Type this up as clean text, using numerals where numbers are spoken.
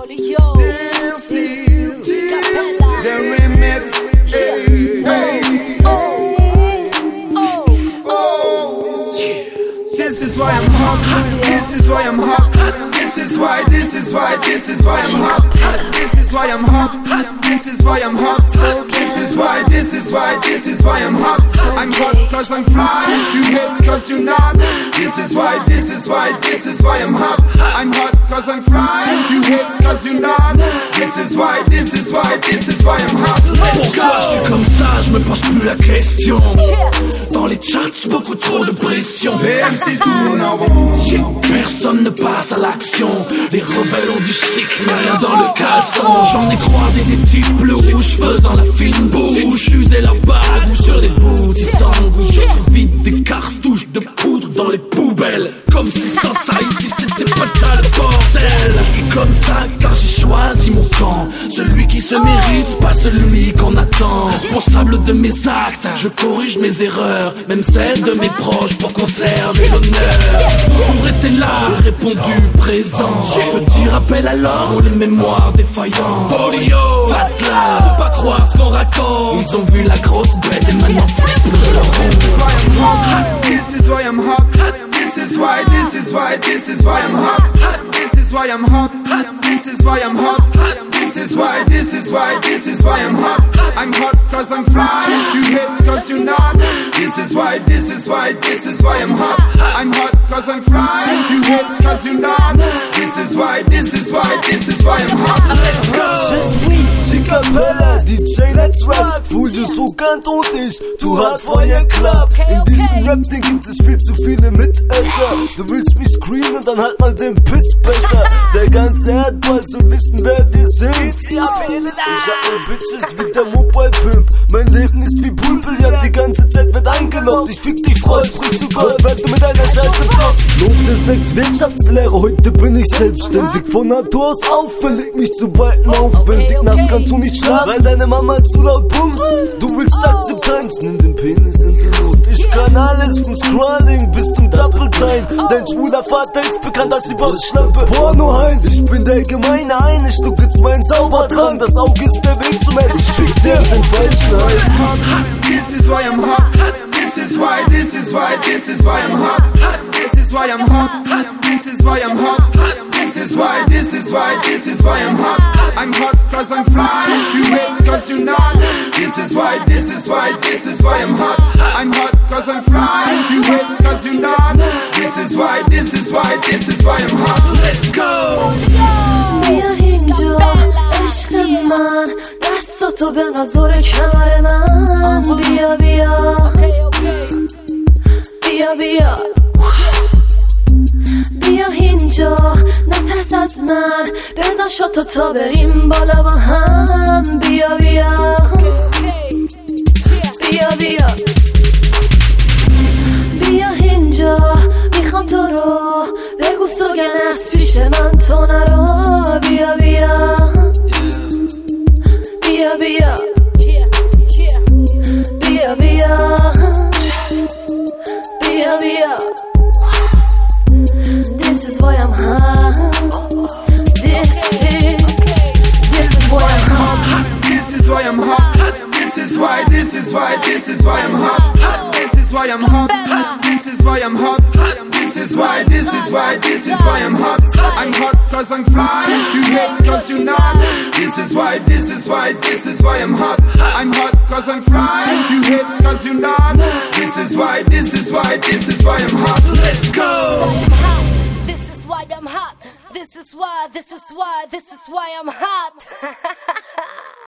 Polio, this is the remix. This is why I'm hot. This is why I'm hot. This is why I'm hot. This is why I'm hot. This is why I'm hot. This is why I'm hot. I'm hot cause I'm fly. You hate cause you're not. This is why I'm hot. I'm hot cause I'm fly. You hate cause you're not. This is why I'm hot. Pourquoi je suis comme ça, je me pose plus la question. Dans les charts, beaucoup trop de pression. Les MC tournent en rond. Personne ne passe à l'action. Les rebelles ont du cycle, mais rien dans le caleçon. J'en ai croisé des types bleus rouges faisant la fine bouche. User la bague ou sur des bouts qui s'engouent. Je vide des cartouches de poudre dans les poubelles. Comme si sans ça ici c'était pas déjà le bordel. Je suis comme ça car j'ai choisi mon camp. Celui qui se mérite, pas celui qu'on attend. Responsable de mes actes, je corrige mes erreurs, même celles de mes proches pour conserver l'honneur. Toujours été là, répondu présent. Petit rappel alors, les mémoires défaillantes. Polio, fat là, faut pas croire ce qu'on raconte. Ils ont vu la grosse bête et maintenant flip, je leur ronde. This is why I'm hot. This is why I'm hot. This is why I'm hot. This is why I'm hot. This is why I'm hot. I'm hot cause I'm fly. You hate cause you're not. This is why I'm hot. I'm hot cause I'm fly. You hate cause you're not. This is why I'm hot. Let's go. Je suis Chicapella, DJ Let's Rap. Full de Sokan und ich, too hard for your club. In diesem Rap-Ding gibt es viel zu viele Mitesser. Du willst mich screenen, dann halt mal den Piss besser. Der ganze Erdball soll wissen, wer wir sind. Ich hab ne Bitches wie der Mobile Pimp. Mein Leben ist wie Bullbillard, die ganze Zeit wird eingeloggt. Ich fick dich, Frau, sprich zu Gott, wenn du mit einer Scheiße flockst. Note 6 Wirtschaftslehre, heute bin ich selbstständig. Von Natur aus auffällig, mich zu beiden aufwendig. Nachts kannst du nicht schlafen, weil deine Mama zu laut bumst. Du willst Akzeptanz, nimm den Penis in den Mund. Ich kann alles vom Scrolling bis zum Double Time. Dein schwuler Vater ist bekannt als die Bossschlampe Porno heißt. Ich bin der gemeine eine, schluck jetzt meinen Saubertrank. Das Auge ist der Weg zum Ende, ich fick dir den falschen Hals. This is why I'm hot. This is why I'm hot. This is why I'm hot. This is why I'm hot. This is why I'm hot. I'm hot cause I'm fly. You hate cause you're not. This is why I'm hot. I'm hot cause I'm fly. You hate cause you're not. This is why I'm hot. Let's go. بیا اینجا عشق من دست تو به نظر کمر من بیا بیا بیا بیا بیا اینجا نترس از من بزن شاتو تا بریم بالا با هم بیا بیا بیا بیا بیا اینجا میخوام تو رو بگو سوگن از پیش من تو نرو بیا بیا بیا بیا بیا بیا بیا بیا This is why I'm hot. This is why I'm hot. This is why I'm hot. This is why I'm hot. This is why I'm hot. This is why I'm hot. This is why I'm hot. I'm hot cause I'm fly. You hate cause you're not. This is why I'm hot. I'm hot cause I'm fly. You hate cause you're not. This is why I'm hot. Let's go. This is why I'm hot. This is why I'm hot.